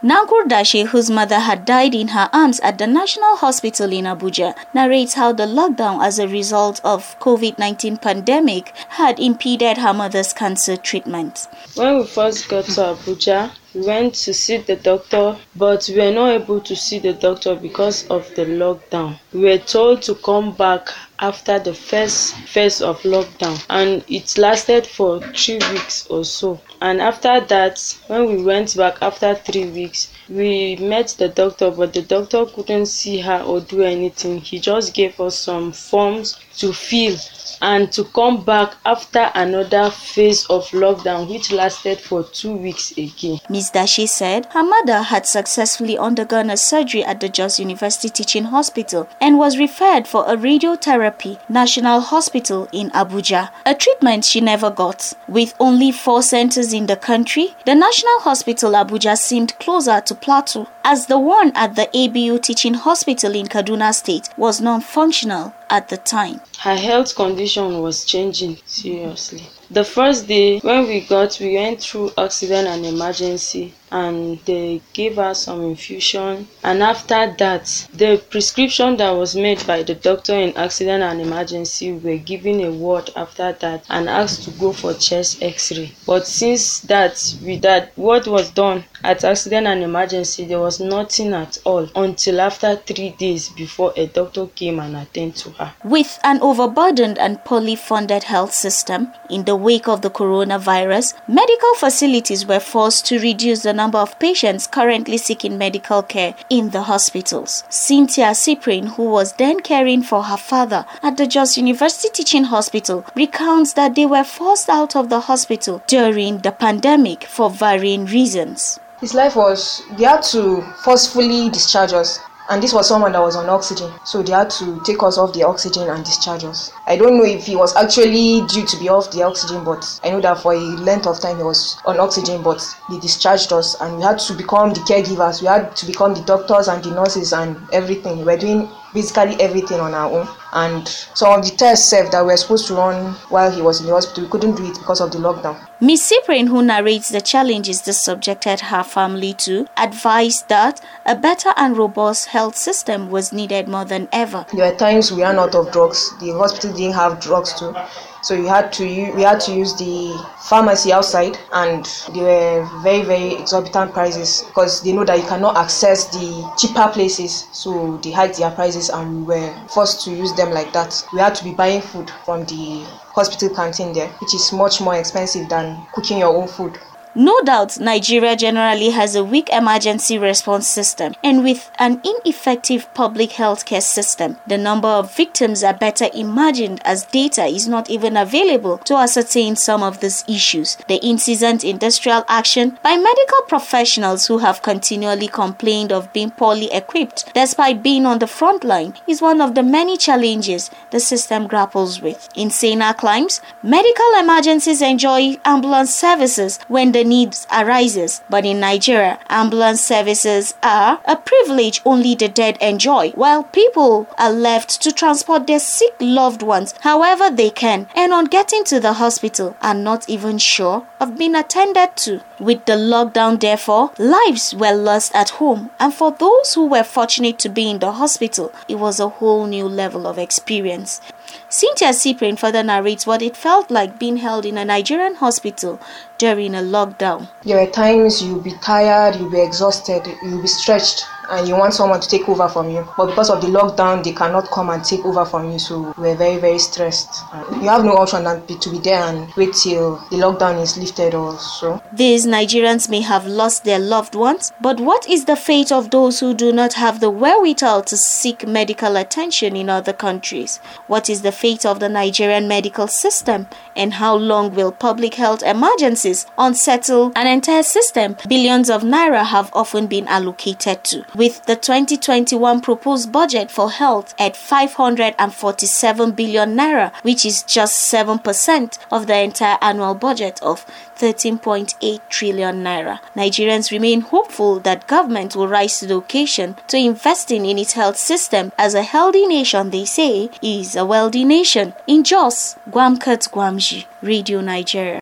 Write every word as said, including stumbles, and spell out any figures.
Nankur Dashe, whose mother had died in her arms at the National Hospital in Abuja, narrates how the lockdown as a result of COVID nineteen pandemic had impeded her mother's cancer treatment. When we first got to Abuja, we went to see the doctor, but we were not able to see the doctor because of the lockdown. We were told to come back after the first phase of lockdown, and it lasted for three weeks or so. And after that, when we went back after three weeks, we met the doctor, but the doctor couldn't see her or do anything. He just gave us some forms to fill and to come back after another phase of lockdown, which lasted for two weeks again. Miz Dashe said her mother had successfully undergone a surgery at the Jos University Teaching Hospital and was referred for a radiotherapy National Hospital in Abuja, a treatment she never got. With only four centers in the country, the National Hospital Abuja seemed closer to Plateau, as the one at the A B U Teaching Hospital in Kaduna State was non-functional at the time. Her health condition was changing seriously. The first day when we got, we went through accident and emergency, and they gave her some infusion. And after that, the prescription that was made by the doctor in accident and emergency, we were given a ward after that and asked to go for chest x-ray. But since that, with that what was done at accident and emergency, there was nothing at all until after three days before a doctor came and attended to her. With an overburdened and poorly funded health system, in the wake of the coronavirus, medical facilities were forced to reduce the number of patients currently seeking medical care in the hospitals. Cynthia Cyprian, who was then caring for her father at the Jos University Teaching Hospital, recounts that they were forced out of the hospital during the pandemic for varying reasons. His life was, they had to forcefully discharge us. And this was someone that was on oxygen, so they had to take us off the oxygen and discharge us. I don't know if he was actually due to be off the oxygen, but I know that for a length of time he was on oxygen, but they discharged us and we had to become the caregivers. We had to become the doctors and the nurses and everything. We were doing basically everything on our own. And some of the tests that we were supposed to run while he was in the hospital, we couldn't do it because of the lockdown. Miz Cyprian, who narrates the challenges this subjected her family to, advised that a better and robust health system was needed more than ever. There were times we ran out of drugs. The hospital didn't have drugs too. So we had to use, we had to use the pharmacy outside, and they were very, very exorbitant prices because they know that you cannot access the cheaper places. So they hiked their prices and we were forced to use them like that. We had to be buying food from the hospital canteen there, which is much more expensive than cooking your own food. No doubt, Nigeria generally has a weak emergency response system, and with an ineffective public healthcare system, the number of victims are better imagined as data is not even available to ascertain some of these issues. The incessant industrial action by medical professionals who have continually complained of being poorly equipped despite being on the front line is one of the many challenges the system grapples with. In saner climes, medical emergencies enjoy ambulance services when the needs arises, but in Nigeria, ambulance services are a privilege only the dead enjoy, while people are left to transport their sick loved ones however they can, and on getting to the hospital are not even sure of being attended to. With the lockdown, therefore, lives were lost at home, and for those who were fortunate to be in the hospital, it was a whole new level of experience. Cynthia Cyprian further narrates what it felt like being held in a Nigerian hospital during a lockdown. There were times you'll be tired, you'll be exhausted, you'll be stretched, and you want someone to take over from you. But because of the lockdown, they cannot come and take over from you, so we're very, very stressed. You have no option than to be there and wait till the lockdown is lifted or so. These Nigerians may have lost their loved ones, but what is the fate of those who do not have the wherewithal to seek medical attention in other countries? What is the fate of the Nigerian medical system, and how long will public health emergencies unsettle an entire system billions of naira have often been allocated to? With the twenty twenty-one proposed budget for health at five hundred forty-seven billion naira, which is just seven percent of the entire annual budget of thirteen point eight trillion naira. Nigerians remain hopeful that government will rise to the occasion to investing in its health system, as a healthy nation, they say, is a wealthy nation. In Jos, Gwamkat Gwamji, Radio Nigeria.